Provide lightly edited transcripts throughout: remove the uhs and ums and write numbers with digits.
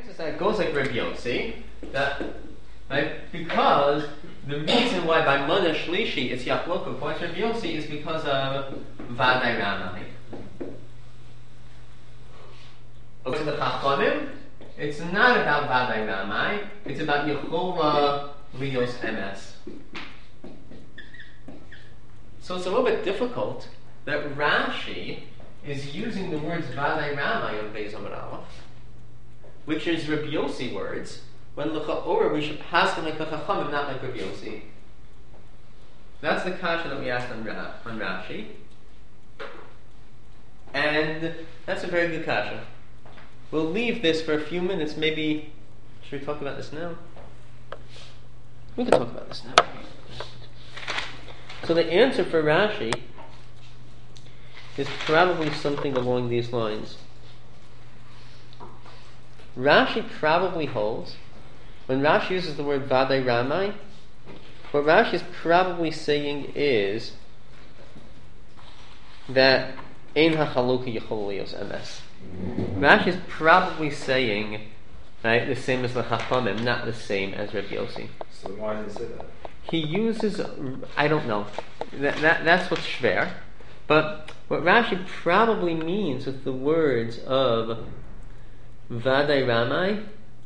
answer is that it goes like Rabbi Yossi, that right, because the reason why by Mana Shlishi it's Yachloka according to Rabbi Yossi is because of Vadai Ramai. According to the Chachamim, it's not about Vadai Ramai, it's about Yechola Lios MS. So it's a little bit difficult that Rashi is using the words Vadai Ramai on Beis Amud Aleph, which is Rabbi Yossi words, when l'cha'ora we should pass them like a Chachamim, not like Rabbi Yossi. That's the kasha that we asked on Rashi, and that's a very good kasha. We'll leave this for a few minutes. Maybe should we talk about this now? We can talk about this now. So the answer for Rashi is probably something along these lines. Rashi probably holds, when Rashi uses the word Vadai Ramai, what Rashi is probably saying is that Ein HaChaluka Yechol Lios MS. Rashi is probably saying, right, the same as the Chachamim, not the same as Rabbi Yossi. So why does it say that? He uses, I don't know, that's what's shver. But what Rashi probably means with the words of Vadai Ramai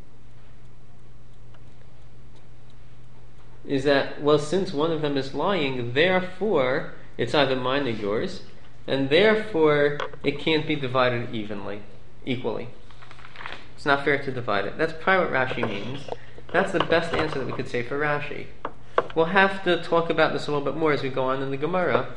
is that, well, since one of them is lying, therefore it's either mine or yours, and therefore it can't be divided equally. It's not fair to divide it. That's probably what Rashi means. That's the best answer that we could say for Rashi. We'll have to talk about this a little bit more as we go on in the Gemara.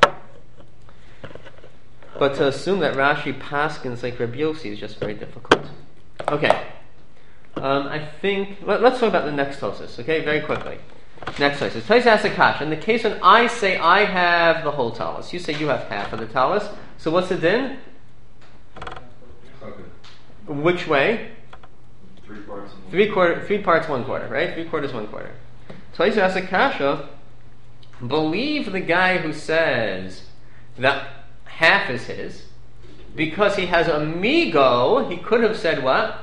But to assume that Rashi paskins like Rabbi Yossi is just very difficult. Okay. I think... Let's talk about the next Tosus, okay? Very quickly. Next Tosus. Tosus asks a kasha. In the case when I say I have the whole talus, you say you have half of the talus. So what's the din? Okay. Which way? 3 parts. 3 parts, 1 quarter, right? 3 quarters, 1 quarter. Tosus asks a kasha. Believe the guy who says that half is his, because he has a migo, he could have said what?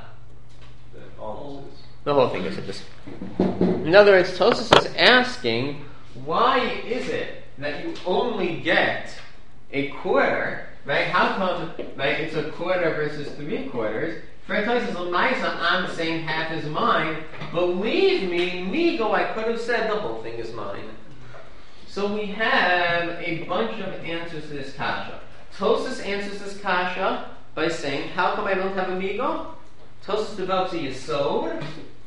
The whole thing is his. In other words, Tosus is asking, why is it that you only get a quarter, right? How come, right, it's a quarter versus 3 quarters? For Tosus L'maisa, I'm saying half is mine. Believe me, migo, I could have said the whole thing is mine. So we have a bunch of answers to this kasha. Tosus answers this kasha by saying, how come I don't have a migo? Tosus develops a yesod.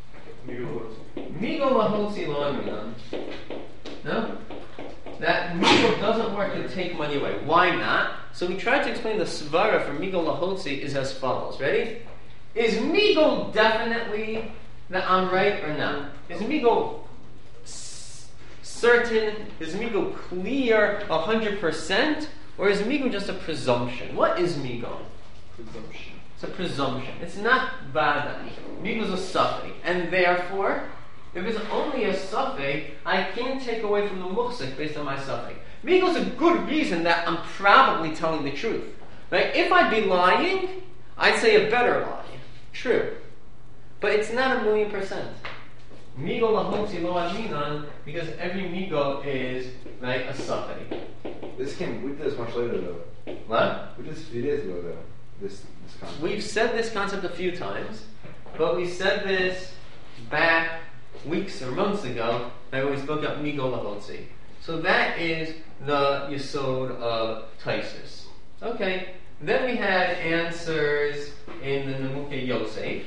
Migo lahotzi lo aminan. No? That migo doesn't work to take money away. Why not? So we tried to explain the svara for migo lahotzi is as follows. Ready? Is migo definitely that I'm right or not? Is migo certain? Is migo clear 100%? Or is migo just a presumption? What is migo? Presumption. It's a presumption. It's not vadai. Migo is a suffix. And therefore, if it's only a suffix, I can't take away from the muhsik based on my suffix. Migo is a good reason that I'm probably telling the truth. Like, if I'd be lying, I'd say a better lie. True. But it's not 1,000,000%. Migo lahotzi lo aminan, because every migo is, right, a suffix. We did this much later though. What? We did this a few days ago though. This concept. We've said this concept a few times, but we said this back weeks or months ago when we spoke about migo lahotzi. So that is the yesod of Tosus. Okay. Then we had answers in the Nemuke Yosef.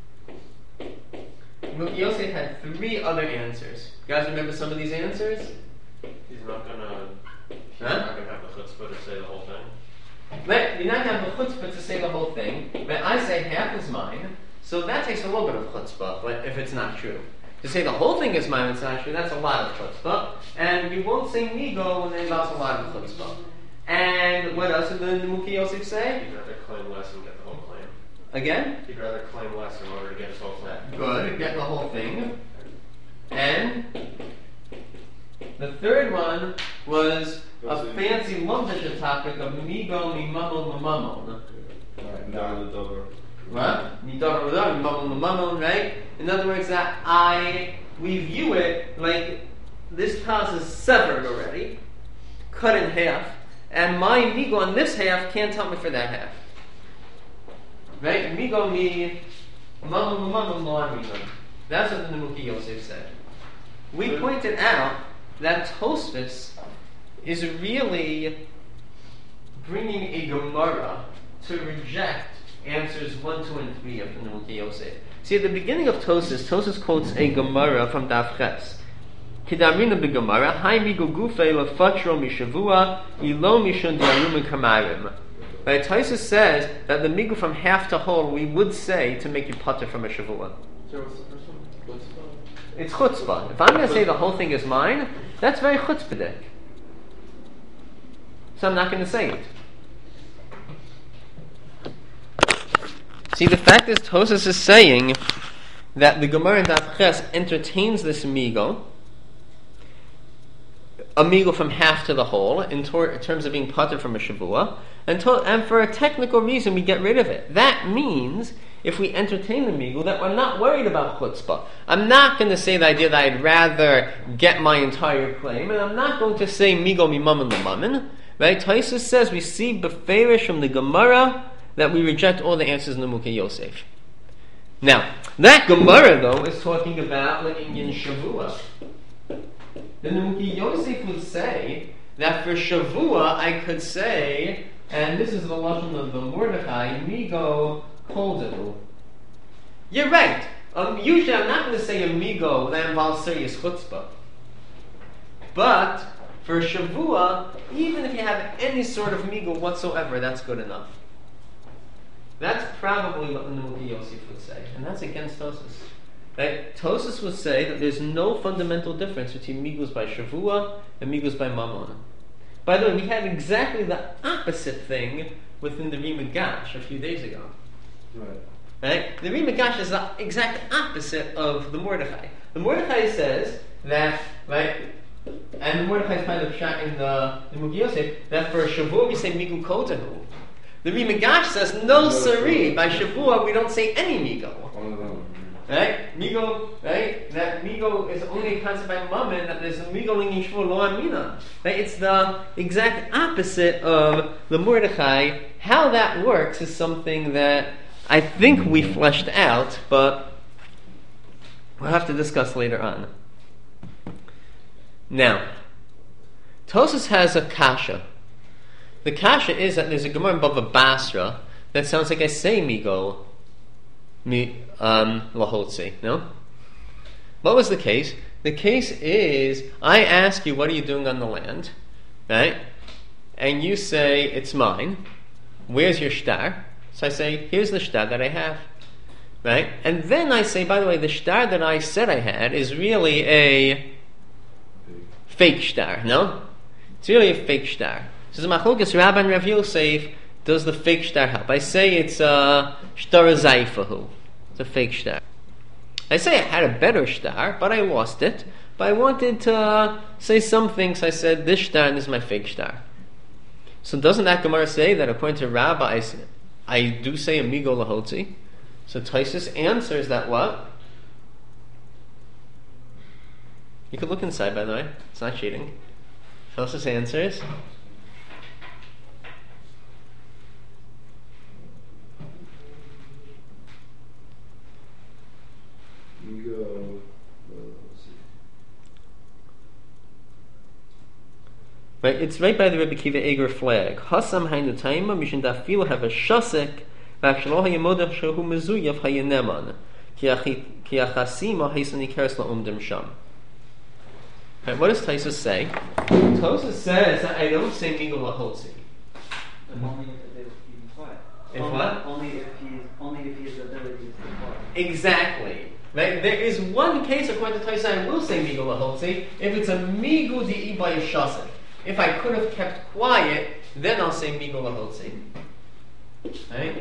Nemuke Yosef had 3 other answers. You guys remember some of these answers? He's not gonna have the chutzpah to say the whole thing. But you're not going to have the chutzpah to say the whole thing. But I say half is mine, so that takes a little bit of chutzpah, but if it's not true. To say the whole thing is mine, it's not true, that's a lot of chutzpah. And you won't say migo when it involves a lot of chutzpah. And what else did the Nemuke Yosef say? He'd rather claim less and get the whole claim. Again? He'd rather claim less in order to get his whole claim. Good, get the whole thing. And the third one was a fancy lumdisha topic of migo mimamon mamamon. Alright, now the dover. What? right? In other words, that we view it like this pass is severed already, cut in half, and my migo on this half can't help me for that half. Right? Migo mi mamon lo migo. That's what the Nemuki Yosef said. We pointed out that Tosfos is really bringing a Gemara to reject answers 1, 2, and 3 of the Nemuki Yosef. See, at the beginning of Tosfos quotes a Gemara from Daf Ches. Kidamrina b'Gemara, Hai migo gufei lefatro mishavua, ilo mishon diarum kamarim. Right, Tosfos says that the migo from half to whole we would say to make you putter from a shavua. So what's the first one? It's chutzpah. If I'm going to say the whole thing is mine, that's very chutzpahdik. So I'm not going to say it. See, the fact is, Tosfos is saying that the Gemara in Daf Ches entertains this migo, a migo from half to the whole, in terms of being patur from a shavua, and for a technical reason we get rid of it. That means, if we entertain the migo, that we're not worried about chutzpah. I'm not going to say the idea that I'd rather get my entire claim, and I'm not going to say migo mimamin l'mamin. Right? Tosfos says we see beferish from the Gemara that we reject all the answers in the Nemuki Yosef. Now, that Gemara though is talking about like in Shavua. The Nemuki Yosef would say that for Shavua I could say, and this is the lashon of the Mordechai, migo koldenu. You're right. Usually I'm not going to say a migo that involves serious chutzpah. But for Shavua, even if you have any sort of migo whatsoever, that's good enough. That's probably what the Nemuki Yosef would say, and that's against Tosfos. Right? Tosfos would say that there's no fundamental difference between migos by Shavua and migos by Mammon. By the way, we had exactly the opposite thing within the Ri Migash a few days ago. Right? The Ri Migash is the exact opposite of the Mordechai. The Mordechai says that, right, and Mordechai is kind of shot in the Nemuki Yosef, that for Shavua we say migu kotahu. The Ri Migash says, no sari, by Shavua we don't say any migo. Right? Migo, right? That migo is only a concept by Mammon, that there's a migo linging shvur lo amina. Right? It's the exact opposite of the Mordechai. How that works is something that I think we fleshed out, but we'll have to discuss later on. Now, Tosfos has a kasha. The kasha is that there's a Gemara in Bava Basra that sounds like I say migo lahotzi. No? What was the case? The case is I ask you, what are you doing on the land? Right? And you say, it's mine. Where's your shtar? So I say, here's the shtar that I have. Right? And then I say, by the way, the shtar that I said I had is really a fake shtar. No? It's really a fake shtar. So the Machlokes Rabban and Rav Yosef, does the fake shtar help? I say it's a shtar zayfahu. It's a fake shtar. I say I had a better shtar, but I lost it. But I wanted to say something, so I said this shtar and this is my fake shtar. So doesn't that Gemara say that according to Rabbi, I do say amigo lahotzi? So Tosfos answers that what? You could look inside, by the way. It's not cheating. Tosfos answers. Right, it's right by the Rebbe Kiva Eger flag. Hasam hainu taima mishin dafil have a shasek v'achshalo hayamodach shehu mezuyav hayaneman ki achasima haisani keres la'umdim sham. Right, what does Tosfos say? Tosfos says that I don't say migo lahotzi. Only if he's quiet. If what? Only if he has the ability to stay quiet. Exactly. Right? There is one case according to Tosfos I will say migo lahotzi if it's a migu di'i by a shasek. If I could have kept quiet, then I'll say migo lahotzi. Right?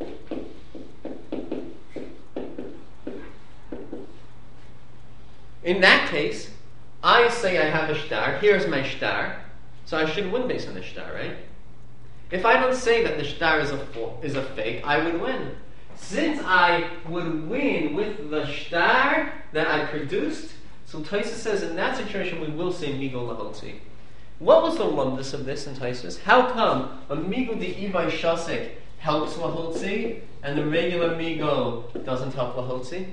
In that case, I say I have a shtar. Here's my shtar. So I should win based on the shtar, right? If I don't say that the shtar is a fake, I would win. Since I would win with the shtar that I produced, so Taisa says in that situation we will say migo lahotzi. What was the lumdus of this in Taisus? How come a migo de ibay shasik helps lahotzi and the regular migo doesn't help lahotzi?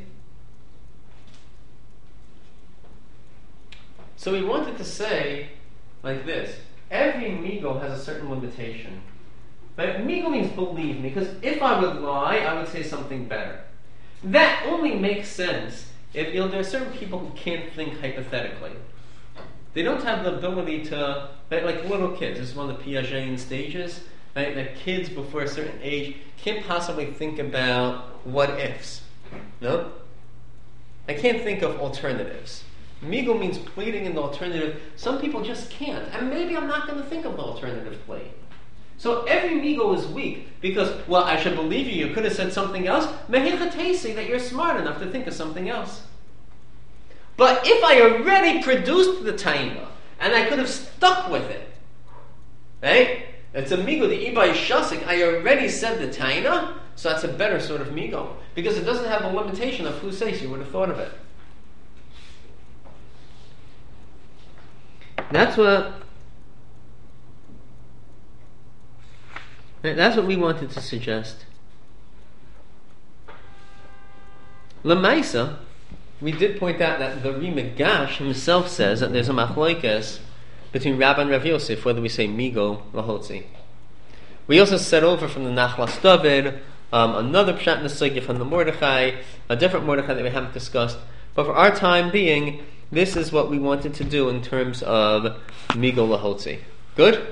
So we wanted to say like this: every migo has a certain limitation. But migo means believe me, because if I would lie, I would say something better. That only makes sense if there are certain people who can't think hypothetically. They don't have the ability to, like little kids. This is one of the Piagetian stages. Right? That kids before a certain age can't possibly think about what ifs. No? I can't think of alternatives. Migo means pleading in the alternative. Some people just can't. And maybe I'm not going to think of the alternative plea. So every migo is weak because, well, I should believe you. You could have said something else. Mehichatesi, that you're smart enough to think of something else. But if I already produced the taina and I could have stuck with it, right? It's a migo, the ibay shasik. I already said the taina, so that's a better sort of migo because it doesn't have a limitation of who says. You would have thought of it. That's what we wanted to suggest. Lamaisa, we did point out that the Rimagash himself says that there's a machloikas between Rabbi and Rav Yosef whether we say migo lahotzi. We also said over from the Nachlas David another pshat nesugya from the Mordechai, a different Mordechai that we haven't discussed. But for our time being, this is what we wanted to do in terms of migo lahotzi. Good?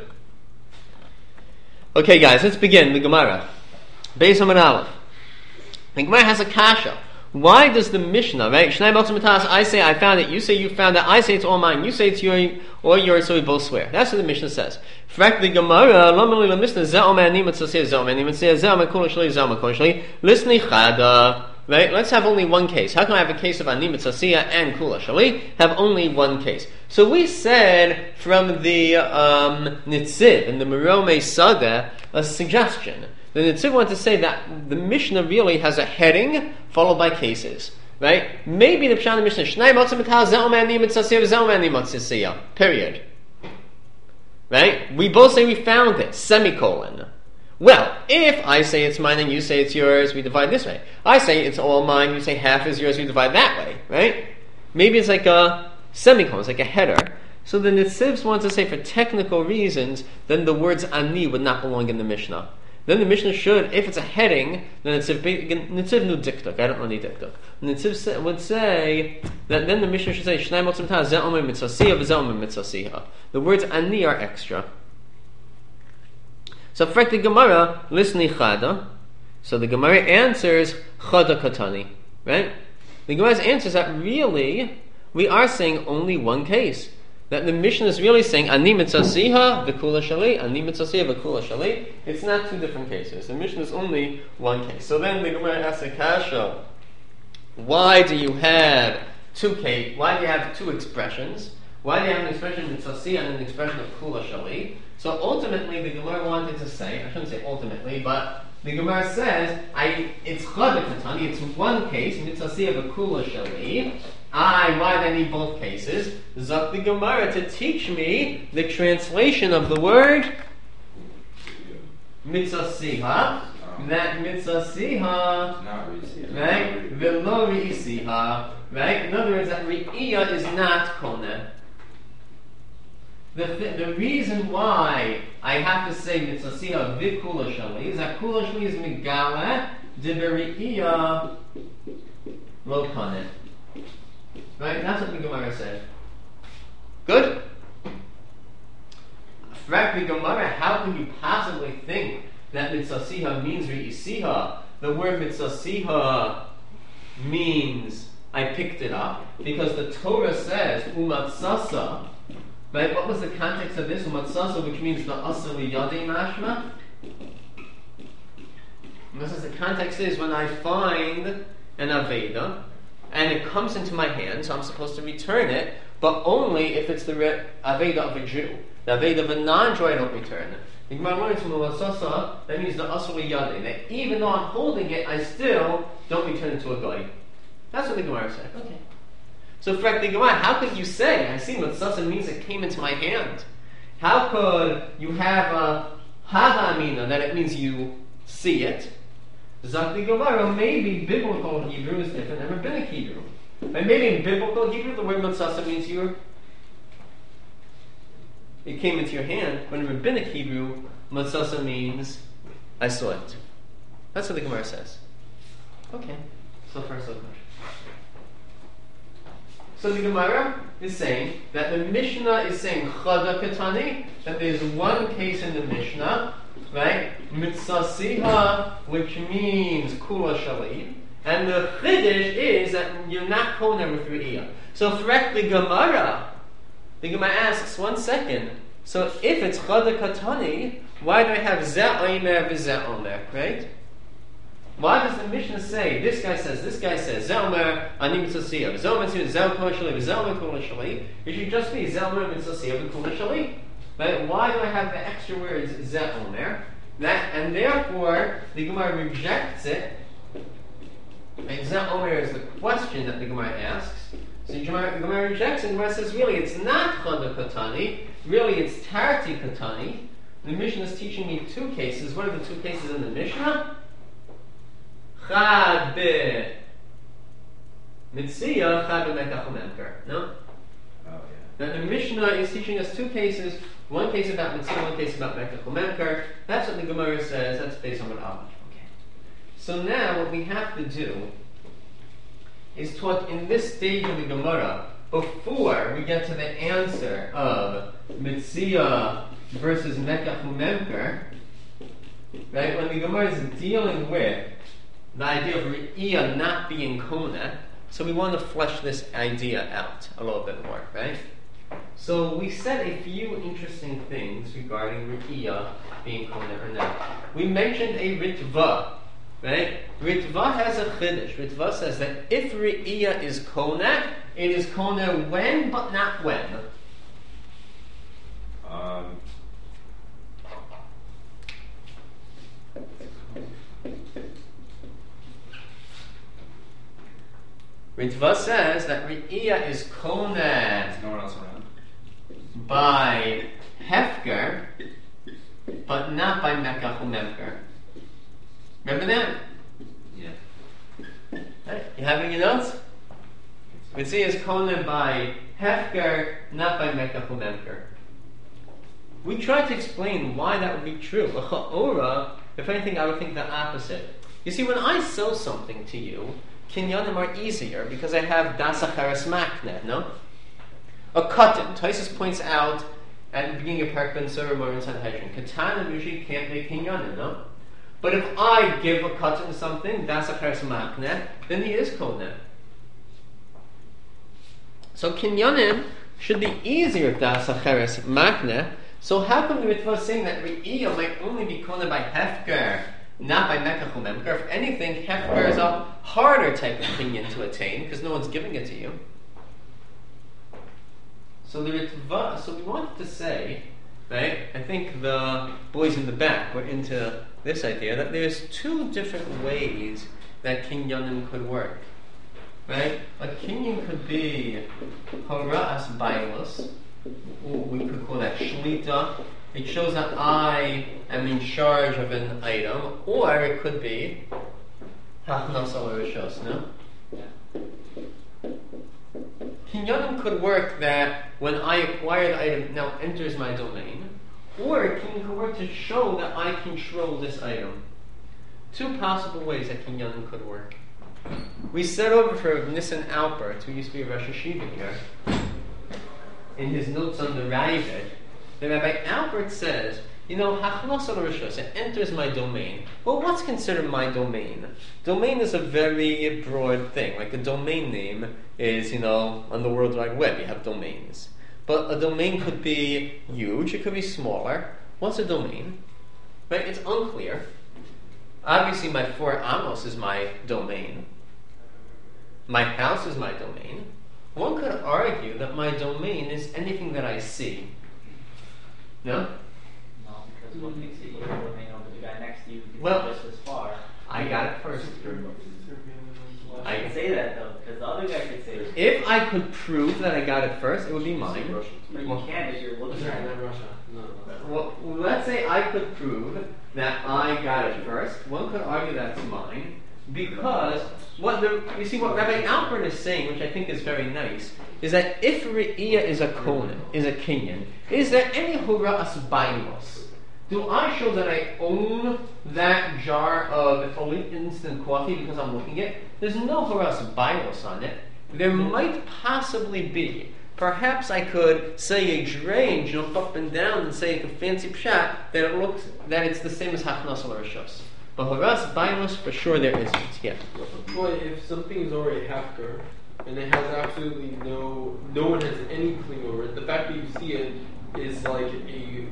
Okay, guys, let's begin the Gemara. Beis Amud Aleph. The Gemara has a kasha. Why does the Mishnah, right? Shnei Motzim Matas, I say I found it, you say you found it, I say it's all mine, you say it's yours, so we both swear. That's what the Mishnah says. Frak the Gemara, Lomeli la Mishnah, Zeh Omer Nimot Saseh, Zeh Omer Nimot Saseh, Zeh Omer Kula Shli, Zeh Omer Kula Shli, Listni Chada. Right? Let's have only one case. How can I have a case of Ani Mitzasiya and Kula Shali? Have only one case. So we said from the Nitziv in the Meromei Sadeh a suggestion. The Nitziv wanted to say that the Mishnah really has a heading followed by cases. Right? Maybe the Pshat of the Mishnah Shnei Motzim Mital Zeh Omer Ani Mitzasiya Zeh Omer Ani Mitzasiya. Period. Right? We both say we found it. Semicolon. Well, if I say it's mine and you say it's yours, we divide this way. I say it's all mine, you say half is yours, we divide that way, right? Maybe it's like a semicolon, it's like a header. So the Nitzivs want to say for technical reasons, then the words ani would not belong in the Mishnah. Then the Mishnah should, if it's a heading, then Nitziv nu diktuk, I don't know any diktuk. Nitziv would say that then the Mishnah should say, Shnei motzim ta zeh omer mitzasiha v'zeh omer mitzasiha. The words ani are extra. So for the Gemara, listni chada. So the Gemara answers chada katani, right? The Gemara answers that really we are saying only one case. That the Mishnah is really saying ani mitzasiha v'kula shali, ani mitzasiha v'kula shali. It's not two different cases. The Mishnah is only one case. So then the Gemara asks a kasha: why do you have Why do you have two expressions? Why do you have an expression mitzasiha and an expression of kula shali? So ultimately, the Gemara wanted to say, I shouldn't say ultimately, but the Gemara says, it's chada katani, it's one case, mitzasiya v'kula shali. Why do I need both cases? Zok the Gemara to teach me the translation of the word mitzasiha. That mitzasiha, right? V'lo re'isiha, right? In other words, that re'iyah is not koneh. The reason why I have to say mitzasiya v'kula shali is that kula shali is megala d'beri'iyah lo kaneh. Right? That's what the Gemara said. Good? Frak the Gemara, how can you possibly think that mitzasiha means re'isiha? The word mitzasiha means I picked it up because the Torah says umatsasa. Right? What was the context of this? Umatsasa, which means the asali yadi mashma. The context is when I find an Aveda and it comes into my hand, so I'm supposed to return it, but only if it's the Aveda of a Jew. The Aveda of a non-Jew I don't return. The Gemara learns from the Lasasa, that means the Asur Yadeh, that even though I'm holding it, I still don't return it to a goy. That's what the Gemara said. Okay. So, for the Gemara, how could you say, I see Lasasa means it came into my hand? How could you have a Hava Amina, that it means you see it? Zakti Gemara, maybe biblical Hebrew is different than rabbinic Hebrew. And maybe in biblical Hebrew, the word Lasasa means it came into your hand. But in rabbinic Hebrew, Matzasa means I saw it. That's what the Gemara says. Okay. So first question. So the Gemara is saying that the Mishnah is saying Chada Katani, that there's one case in the Mishnah, right? Mitzasiha, which means Kula Shalit. And the Chiddush is that you're not Kona with Re'iyah. So correct the Gemara asks, 1 second, so if it's Chada Katani, why do I have Zeh Omer v'Zeh Omer, right? Why does the Mishnah say, this guy says, Zeh Omer Ani Mitzasiyah, Zeh Omer Zeh Kula Shalit, Zeh Omer Kula Shalit? It should just be Zeh Omer Mitzasiyah v'Kula Shalit. Right? Why do I have the extra words Zeh Omer? And therefore, the Gemara rejects it. And Zeh Omer is the question that the Gemara asks. So the Gemara rejects it, and the Gemara says, really, it's not Chada Katani, really it's Tarti Katani. The Mishnah is teaching me 2 cases. What are the 2 cases in the Mishnah? Chad be Mitziyah, Chad be Mekach Umemker. No? Oh, Now the Mishnah is teaching us 2 cases. 1 case about Mitziyah, 1 case about Mekach Umemker. That's what the Gemara says. That's based on what Allah. So now what we have to do is talk in this stage of the Gemara, before we get to the answer of Mitziyah versus Mekach Umemker, right? When the Gemara is dealing with the idea of Re'iyah not being Kona, so we want to flesh this idea out a little bit more, right? So we said a few interesting things regarding Re'iyah being Kona or not. We mentioned a Ritva. Right? Ritva has a chiddush. Ritva says that if Re'iyah is Kona, it is Kona when, but not when. Ritva says that Re'iyah is Kona. There's no one else around. By Hefker, but not by Mekach Umemker. Remember that? Yeah. Right. You have any notes? Mitzvah is Kona by Hefker, not by Mekach Umemker. We tried to explain why that would be true. L'cha'ora, if anything, I would think the opposite. You see, when I sell something to you, kinyanim are easier because I have das acharas makneh, no? A katan. Taisus points out at the beginning of Parak Ben Surah Morin Sanhedrin, katanim usually can't make kinyanim, no? But if I give a katan something, das acharas makneh, then he is kona. So kinyanim should be easier if das acharas makneh. So how come the Ritva is saying that Re'iyah might only be kona by Hefker, not by Mekach Umemker? If anything, Hefker is a harder type of kinyan to attain because no one's giving it to you. So the Ritva, so we wanted to say, right? I think the boys in the back were into this idea that there's 2 different ways that kinyanim could work, right? A kinyan could be hara'as bailus. We could call that shlita. It shows that I am in charge of an item, or it could be hachnasa l'rishos, no? Kinyanim could work that when I acquire the item now enters my domain, or it can work to show that I control this item. 2 possible ways that kinyanim could work. We said over for Nissen Alpert, who used to be a Rosh Hashiva here, in his notes on the Ravid, the Rabbi Alpert says, hachnasa l'rishos, it enters my domain. Well, what's considered my domain? Domain is a very broad thing. Like a domain name is, on the World Wide Web, you have domains. But a domain could be huge, it could be smaller. What's a domain? Right? It's unclear. Obviously, my 4 amos is my domain. My house is my domain. One could argue that my domain is anything that I see. No? No, because What makes it your domain over the guy next to you who Well, can see just as far? I got it first. Well, I- I can say that though, because the other guy could say it. If I could prove that I got it first, it would be mine. But you can't if you're looking at it. Well, let's say I could prove that I got it first. One could argue that's mine because you see what Rabbi Alpern is saying, which I think is very nice, is that if Re'iyah is a Kohen, is a Kinyan, is there any Hura'as Bailos? Do I show that I own that jar of Elite instant coffee because I'm looking at it? There's no Hura'as Bailos on it. There might possibly be. Perhaps I could say a dray and jump up and down and say a fancy pshat that it's the same as Hachnas al Rishos. But Hura'as Bailos, for sure there isn't. Yeah. Well, if something is already hefker and it has absolutely no one has any cling over it, the fact that you see it is like a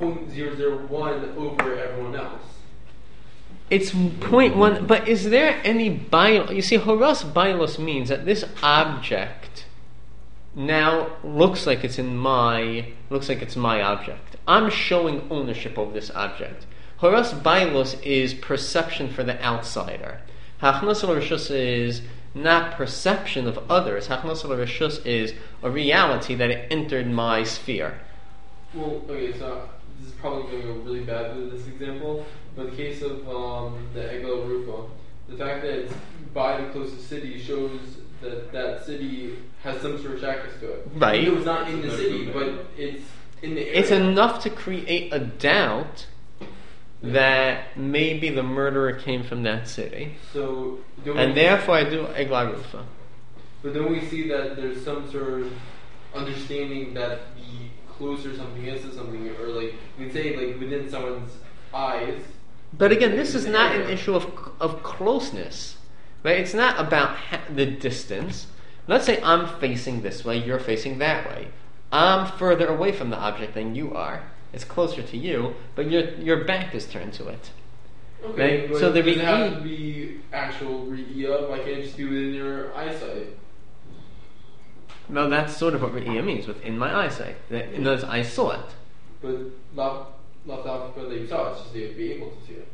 0.001 over everyone else. It's 0.1, but is there any bailos? You see, Hura'as Bailos means that this object now looks like it's my object. I'm showing ownership of this object. Hura'as Bailos is perception for the outsider. Hachnas al Rishus is not perception of others. Hachnas al Rishus is a reality that it entered my sphere. Well, okay, so this is probably going to go really bad with this example, but the case of the Egel Rufa, the fact that it's by the closest city shows that city has some sort of shackles to it. Right. It was not in the city, but it's in the area. It's enough to create a doubt that maybe the murderer came from that city. So, And therefore I do Egla Rufa. But then we see that there's some sort of understanding that the closer something is to something, or like we can say like within someone's eyes. But again, this is not an issue of closeness, right? It's not about the distance. Let's say I'm facing this way, you're facing that way. I'm further away from the object than you are. It's closer to you, but your back is turned to it. Okay, right? but So does it have to be actual re'iyah? Why can't it just be within your eyesight? Well, that's sort of what re'iyah means, within my eyesight. In other words, I saw it. But not that you saw it, it's just that you'd be able to see it.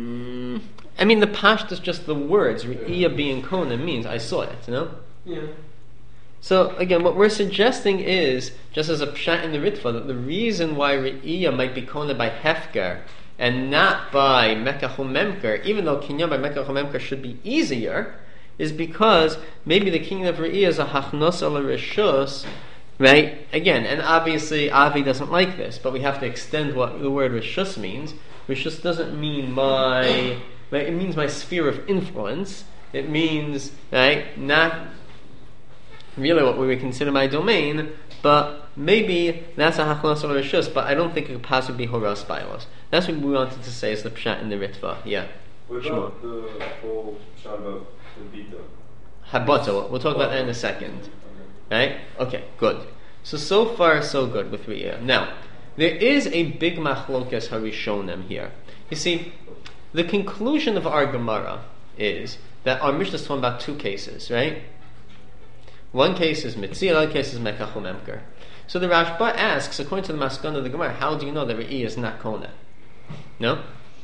I mean, the pashtus is just the words. Re'iyah being kona means I saw it, you know? Yeah. So, again, what we're suggesting is, just as a pshat in the Ritva, that the reason why re'iyah might be kona by hefker and not by mekach memker, even though kinyan by mekach memker should be easier, is because maybe the kinyan of re'iyah is a hachnos al rishus, right? Again, and obviously Avi doesn't like this, but we have to extend what the word rishus means. Rishus doesn't mean right, it means my sphere of influence. It means, right, not really what we would consider my domain, but maybe that's a hachnos al rishus, but I don't think it could possibly be Hura'as Bailos. That's what we wanted to say as the pshat in the Ritva. Yeah. What about the whole shot about the Bita? Habata. We'll talk about that in a second. Right? Okay, good. So far, so good with Re'iyah. Now, there is a big machlokes harishonim here. You see, the conclusion of our Gemara is that our Mishnah is talking about two cases, right? One case is Mitzir, other case is Mekach Memker. So the Rashba asks, according to the Maskana of the Gemara, how do you know that Re'iyah is not Kona? No?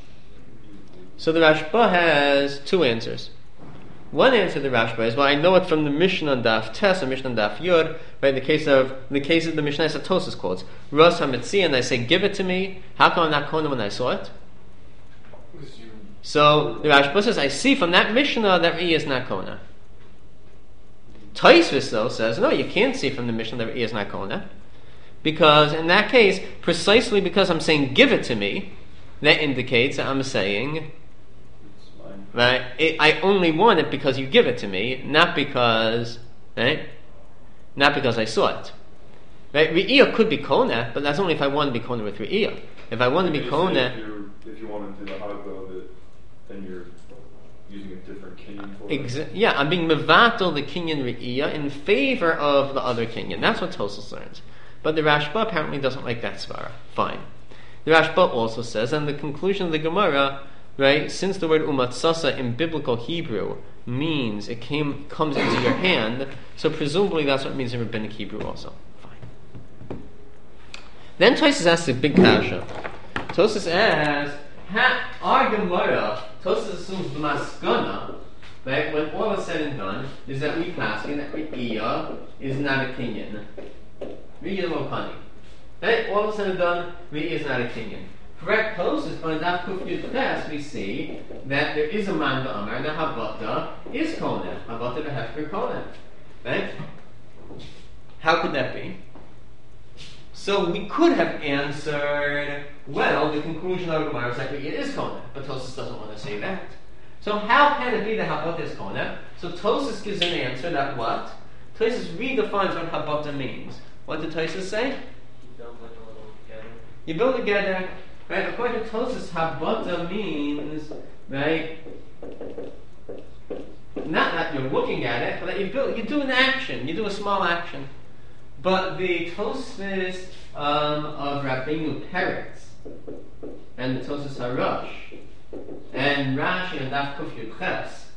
So the Rashba has two answers. One answer to the Rashba is, well, I know it from the Mishnah on Daf Tes and Mishnah on Daf Yud, right? The case of the Mishnah is Tosas quotes Ros HaMetzi, and I say, give it to me. How come I'm not Kona when I saw it? So the Rashba says, I see from that Mishnah that Re'iyah is not Kona. Taisvis though says, no, you can't see from the Mishnah that Re'iyah is not Kona, because in that case, precisely because I'm saying give it to me, that indicates that I'm saying, right, I only want it because you give it to me, not because I saw it. Right? Re'iyah could be Kona, but that's only if I want to be Kona with Re'iyah. If I want to be Kona, if you want to do the Hagla of it, then you're using a different kinyan for it. Yeah, I'm being mevatel the kinyan Re'iyah in favor of the other kinyan. That's what Tosas learns. But the Rashba apparently doesn't like that svara. Fine. The Rashba also says, and the conclusion of the Gemara, right, since the word umatsasa in biblical Hebrew means it comes into your hand, so presumably that's what it means in rabbinic Hebrew also. Fine. Then Tosas asks a big kasha. Tosfos asks, our Gemara, Tosfos assumes the maskana, right, when all is said and done, is that we paskin that Re'iyah is not a kinyan. Re'iyah Mokani. Right? All is said and done, Re'iyah is not a kinyan. Correct Tosfos, on Daf Kuf Yud Ches, we see that there is a man ba'amar, the Habata is Koneh. Habata the Hefker Koneh. Right? How could that be? So we could have answered, well, the conclusion of the Gemara is that it is Koneh, but Tosfos doesn't want to say that. So how can it be that Habata is Koneh? So Tosfos gives an answer that what? Tosfos redefines what Habata means. What did Tosfos say? You build like a little together. You build together, right? According to Tosfos, Habata means, right, not that you're looking at it, but that you do an action, you do a small action. But the Tosfos of Rabbeinu Peretz and the Tosfos Harosh and Rashi and Daf Kuf Yud Ches,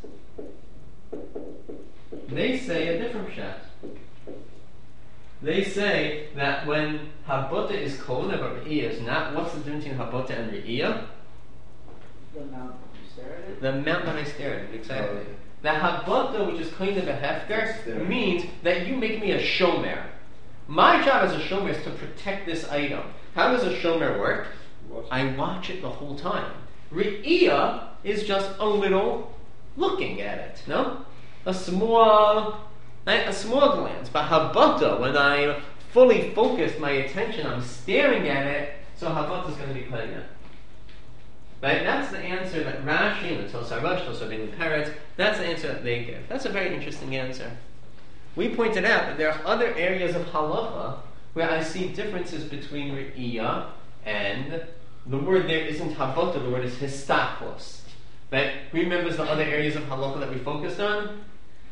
they say a different pshat. They say that when Habota is Koneh but Re'iyah is not, what's the difference between Habota and Re'iyah? The amount you stare at it? The amount that I stare at it, exactly. The Habota, which is kind of a hefker, means that you make me a shomer. My job as a shomer is to protect this item. How does a shomer work? I watch it the whole time. Re'iyah is just a little looking at it, no? A small glance. But Habata, when I'm fully focused, my attention, I'm staring at it, so Habata is going to be playing it. Right? That's the answer that Rashi and the Tosfos Harosh, Tosfos Rabbeinu Peretz, that's the answer that they give. That's a very interesting answer. We pointed out that there are other areas of halacha where I see differences between Re'iyah and the word there isn't Habota, the word is Histaklos. Right? Who remembers the other areas of halacha that we focused on?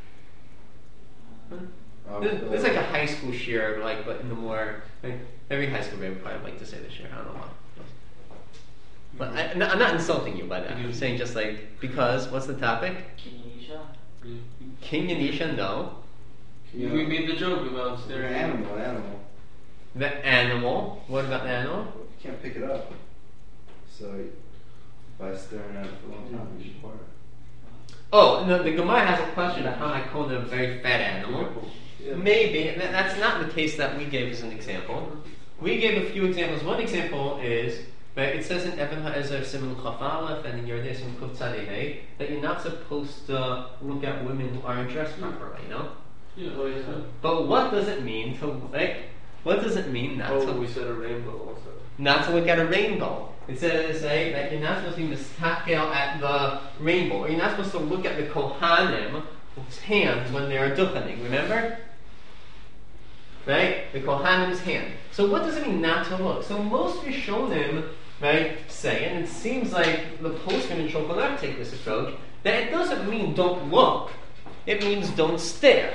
There's like a high school shir, like, but in the more, like, every high school grade would probably like to say the shir. I don't know why. But I'm not insulting you by that. I'm saying just like, because, what's the topic? Kinyan Isha, no. We made the joke about staring at Animal. The animal. What about the animal? You can't pick it up. So, by staring at it for a long time, you should part it. Oh, no, the Gemara has a question about how I call a very fat animal. Yeah. Maybe. That's not the case that we gave as an example. We gave a few examples. One example is, right, it says in Eben HaEzer Siman Chaf Aleph and in Yerdei Siman Kuf Tzadei Hey that you're not supposed to look at women who aren't dressed properly, no? Yeah. But what does it mean to, like, what does it mean not to? We said a rainbow also. Not to look at a rainbow. It says that you're not supposed to be mistakel at the rainbow. Or you're not supposed to look at the Kohanim's hands when they're duchening. Remember? Right? The Kohanim's hand. So what does it mean not to look? So most Rishonim, right, say, and it seems like the postman in Shulchan Aruch take this approach, that it doesn't mean don't look. It means don't stare.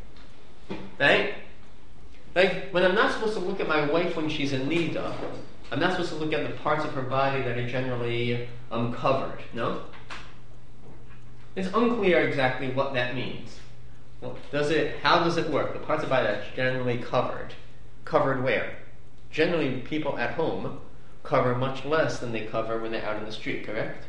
Right? Like, when I'm not supposed to look at my wife when she's in nida, I'm not supposed to look at the parts of her body that are generally covered, no? It's unclear exactly what that means. Well, how does it work? The parts of the body that's generally covered. Covered where? Generally, people at home cover much less than they cover when they're out in the street, correct?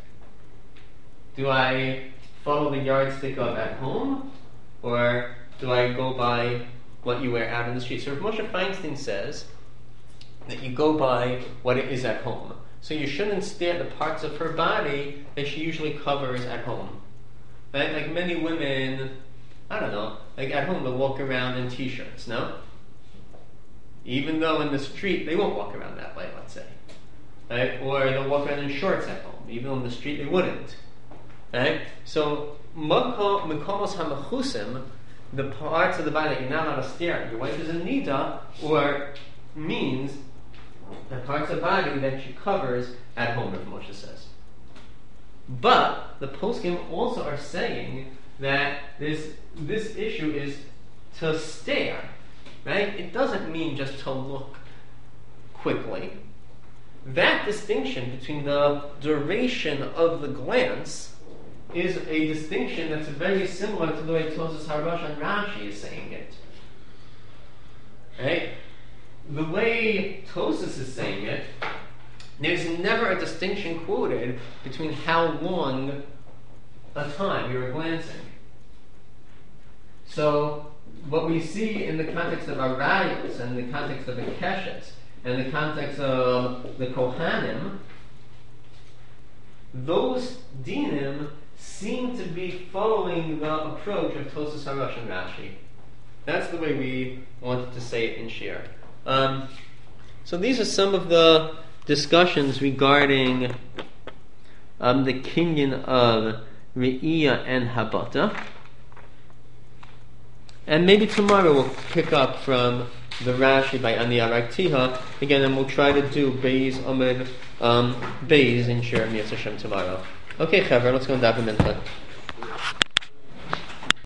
Do I follow the yardstick of at home? Or do I go by what you wear out in the street? So if Moshe Feinstein says that you go by what it is at home. So you shouldn't stare at the parts of her body that she usually covers at home. Right? Like many women, I don't know, like at home they'll walk around in t-shirts, no? Even though in the street they won't walk around that way, let's say. Right? Or they'll walk around in shorts at home. Even though in the street they wouldn't. Right? So, Mekomos HaMechusim, the parts of the body that you're not allowed to stare at, your wife is in nida, or means the parts of the body that she covers at home, as Moshe says. But the poskim also are saying that this issue is to stare, right? It doesn't mean just to look quickly. That distinction between the duration of the glance is a distinction that's very similar to the way Tosfos Harosh and Rashi is saying it. Right? The way Tosfos is saying it there's never a distinction quoted between how long a time you were glancing. So, what we see in the context of Arayos, and the context of the Keshes, and the context of the Kohanim, those dinim seem to be following the approach of Tosfos HaRosh and Rashi. That's the way we wanted to say it in Shir. So these are some of the discussions regarding the kinyan of Re'iyah and Habata. And maybe tomorrow we'll pick up from the Rashi by Ani Araktiha again, and we'll try to do Beis Amid Beis in Shir Mitzvah Hashem tomorrow. Okay, Chaver, let's go and daven mincha.